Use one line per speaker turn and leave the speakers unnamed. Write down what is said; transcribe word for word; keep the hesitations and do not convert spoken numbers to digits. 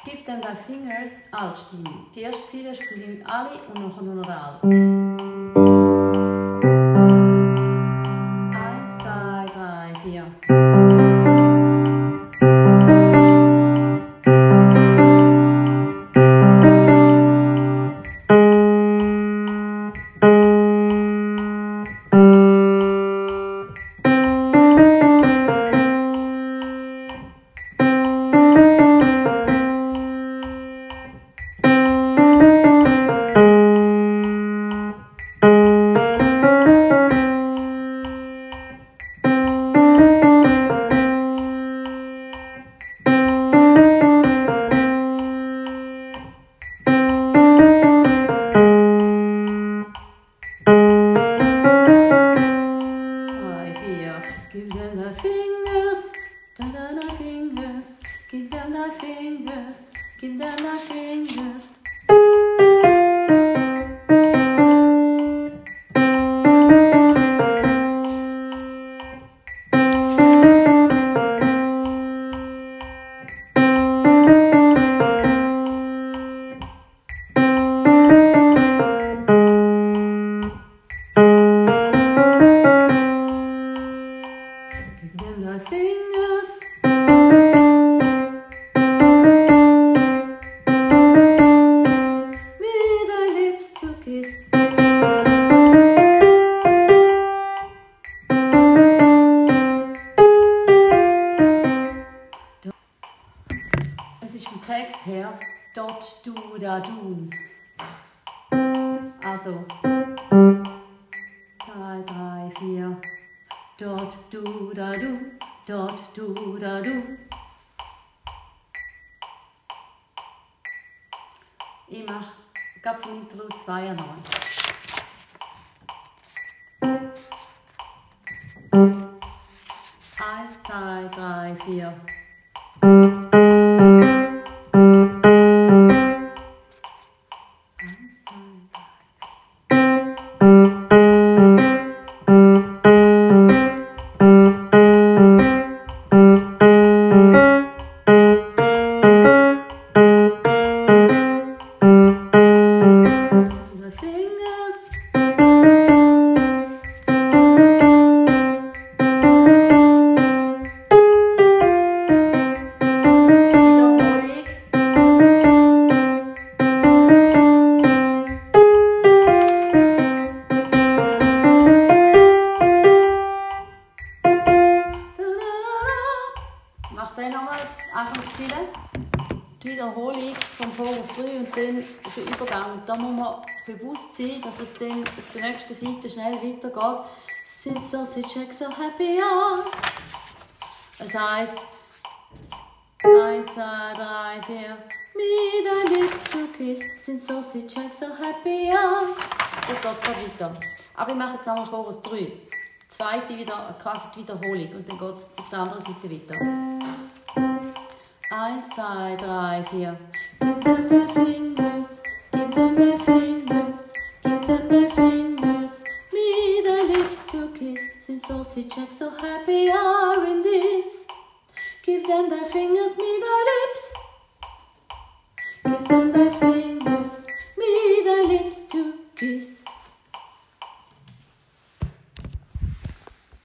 Give them thy fingers, Altstimme. Die erste Zeile spielen wir alle und nachher nur noch der Alt. Eins, zwei, drei, vier. Give them thy fingers, da da thy fingers. Give them thy fingers, give them thy fingers. Give them thy fingers. With thy lips to kiss. Es ist vom Text her dort, du, da, du. Also drei, drei, vier. Dort, du, da, du, dort, du, da, du. Ich mache gerade vom Interlude zwei noch. Eins, zwei, drei, vier. Eins, zwei, drei. Mach den nochmal, Anfangsziele. Die Wiederholung vom Chorus drei und dann der Übergang. Und da muss man bewusst sein, dass es dann auf der nächsten Seite schnell weitergeht. Since sausage eggs so happy are. Es heisst eins, zwei, drei, vier. Me thy lips to kiss. Since sausage eggs so happy are. Und das geht weiter. Aber ich mache jetzt nochmal Chorus drei. Zweite wieder, quasi die Wiederholung und dann geht es auf der anderen Seite weiter. Eins, zwei, drei, vier. Give them their fingers, give them their fingers, give them their fingers. Me their lips to kiss, since sausage eggs so happy are in this. Give them their fingers, me their lips. Give them their fingers, me their lips to kiss.